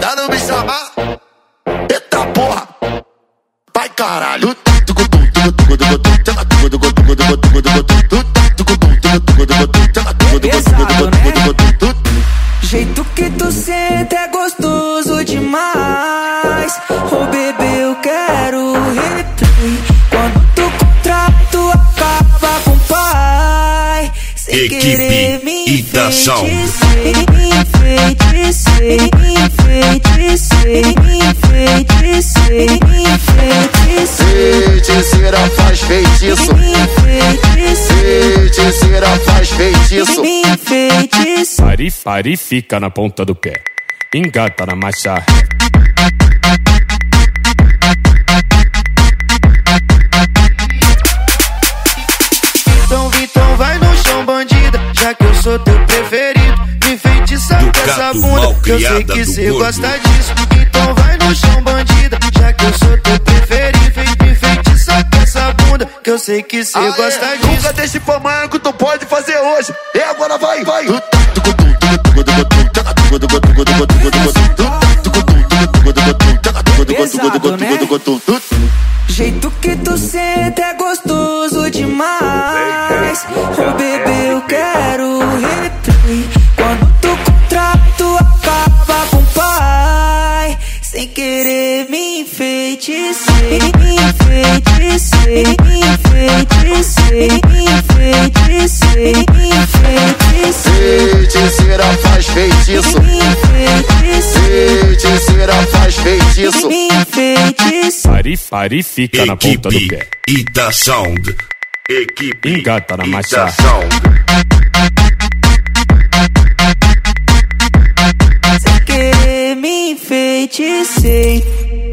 Tá não me chamar? Eita porra! Vai caralho! Jeito que tu senta é gostoso demais. Oh bebê, eu quero replay. Quando tu contrato acaba com o pai. Sem querer me enfeitecei, feiticeira faz feitiço. Feiticeira faz feitiço. Pare, fica na ponta do pé. Engata na marcha. Então vai no chão, bandida, já que eu sou teu preferido. Me enfeitiça com essa bunda, que eu sei que cê gosta disso. Então vai no chão, bandida, já que eu sou teu preferido. Me enfeitiça com essa bunda, que eu sei que cê gosta disso. Nunca deixe pra amanhã que tu pode fazer hoje. E agora vai. Pesado, né? Jeito que tu senta é gostoso demais. Oh bebê, eu quero replay. Quando tu contrato acaba com o pai. Sem querer me enfeitecei. Feiticeira faz feitiço. Feiticeira faz feitiço. Pare, fica na ponta do pé. Ida Sound. Equipe engata na marcha. Sem querer me enfeitecei.